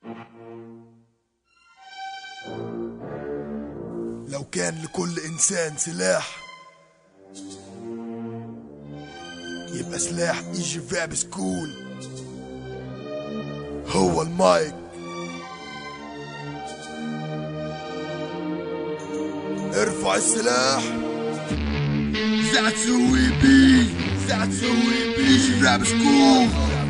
لو كان لكل إنسان سلاح يبقى سلاح ايجي فاب سكول هو المايك. ارفع السلاح زعتسوي بي ايجي فاب سكول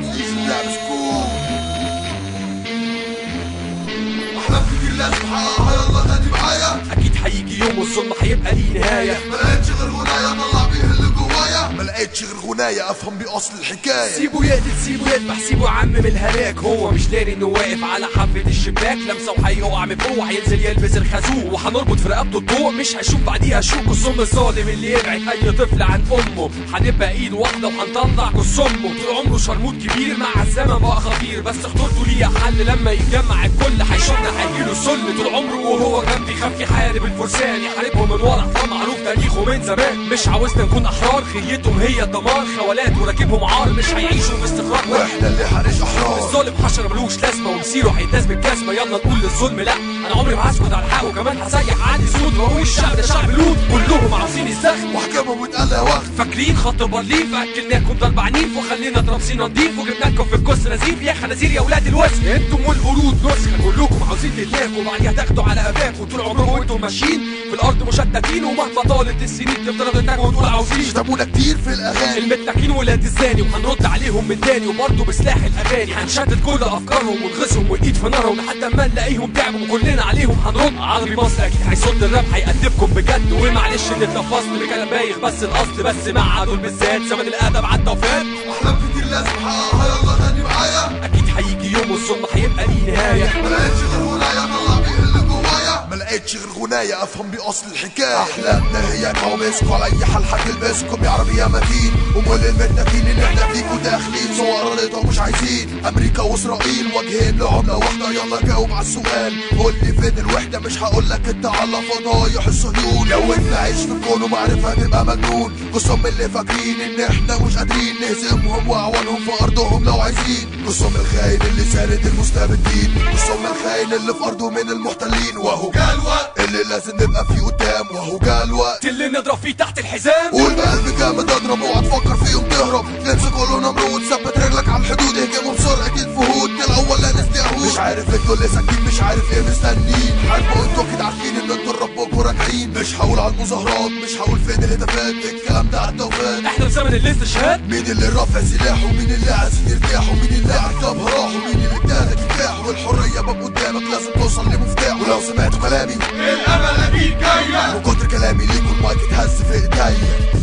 احلام كتير لازم احققها، يلا نادي معايا. اكيد هيجي يوم والظلم هيبقى ليه نهايه. ملقتش غير غناية طلع بيه اللي جوايا، ملقتش غير غناية افهم بيه اصل الحكايه. سيبه يقتل سيبه يذبح سيبه عم من الهلاك، هو مش داري انه واقف على حافه الشباك، لمسه وهيقع من فوق هينزل يلبس الخازوق، وهنربط في رقبته الضوء مش هيشوف بعديها شوك. الظلم الظالم اللي يبعد اي طفل عن امه، هنبقى ايد واحده وهنطلع جسمه. طول عمره شرموط كبير مع الزمن بقى خطير، بس خطورته ليها حل لما يتجمع الكل هيشوفنا هيجيله سل. طول عمره وهو جنبي خاف يحارب الفرسان، يحاربهم من ورا حصان معروف تاريخه من زمان. مش عاوزنا نكون احرار، خيتهم هي الدمار، خوالات وراكبهم عار مش هيعيشوا باستقرار، واحنا اللي هنعيش احرار. الظالم حشر ملوش لازمه ومسيره هيتاز بالجزمه. يلا نقول للظلم لا، انا عمري ما هسكت على الحق، وكمان هسيح عندي صوت واقول الشعب ده شعب لوط، كلهم عاوزين يستخدموا واحكامهم واتقلى وقت. فاكرين خط برلين فاكلناكم ضرب عنيف، وخلينا ترابسين نضيف، وجبنا لكم في الكوس نزيف. يا خنازير يا ولاد الوسخ انتم والقرود نسخه، كلكم عاوزين تتلاقوا وبعديها تاخدوا على قفاكم. طول عمركم وانتم ماشيين في الارض مشتتين، ومهما طالت السنين تفضلوا تتاكوا وتقولوا عاوزين. شتمونا كتير في الاغاني المتلاكين ولاد الزاني، وهنرد عليهم من تاني وبرضه بسلاح الاغاني. هنشتت كل افكارهم ونغزهم ونقيد في نارهم لحد ما نلاقيهم تعبوا وكلنا عليهم هنرد. عربي مصر اكيد هيصد الراب هيأدبكم بجد، ومعلش ان اتلفظت بكلام بايخ بس الاصل بس مع دول بالذات زمن الادب عدى وفات. احلام كتير لازم احققها، يلا نادي معايا. اكيد هيجي يوم والظلم هيبقى ليه نهايه. ملقتش غير غناية طلع بيه اللي جوايا، ملقتش غير غناية افهم بيه اصل الحكايه. احلامنا هي كوابيسكم على اي حال هتلبسكم يا عربي يا متين، وكل المتنكين ان احنا فيكوا داخلين سوا ارادتهم مش عايزين. امريكا واسرائيل وجهين لعمله واحده، يلا جاوب على السؤال قول لي فين الوحده. مش هقولك انت على فضايح الصهيون، لو انت عايش في الكون ومعرفه تبقى مجنون. قسم اللي فاكرين ان احنا مش قادرين نهزمهم واعوانهم في ارضهم لو عايزين. قسم الخاين اللي ساند المستبدين، قسم الخاين اللي في ارضه من المحتلين. وهو جه الوقت اللي لازم نبقى فيه قدام، وهو جه الوقت اللي نضرب فيه تحت الحزام. قول بقلب جامد اضرب اوعى تفكر فيهم تهرب. نمسك كله نمرود ثبت رجلك على الحدود، اهجموا بسرعه الفهود الاول لا نستهود. مش عارف انتوا اللي ساكتين مش عارف ايه مستنين، حاربوا انتوا اكيد عارفين ان انتوا لربكوا راجعين. مش هقول على المظاهرات مش هقول فين الهتافات، الكلام ده عدى وفات. احنا في زمن الاستشهاد. مين اللي رافع سلاحه ومين اللي عايزين يرتاحوا، مين اللي عركبها راحوا، مين اللي ادالك كفاح. والحريه باب قدامك لازم توصل لمفتاح. ولو سمعتوا كلامي الامل اكيد جايه، من كتر كلامي ليكوا المايك اتهز في ايديا.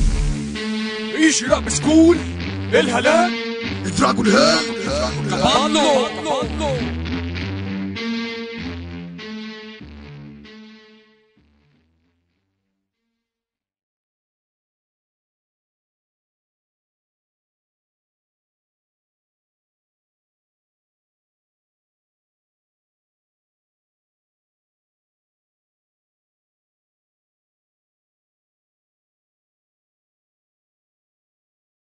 ايجي راب سكول الهلاك دراجون هيل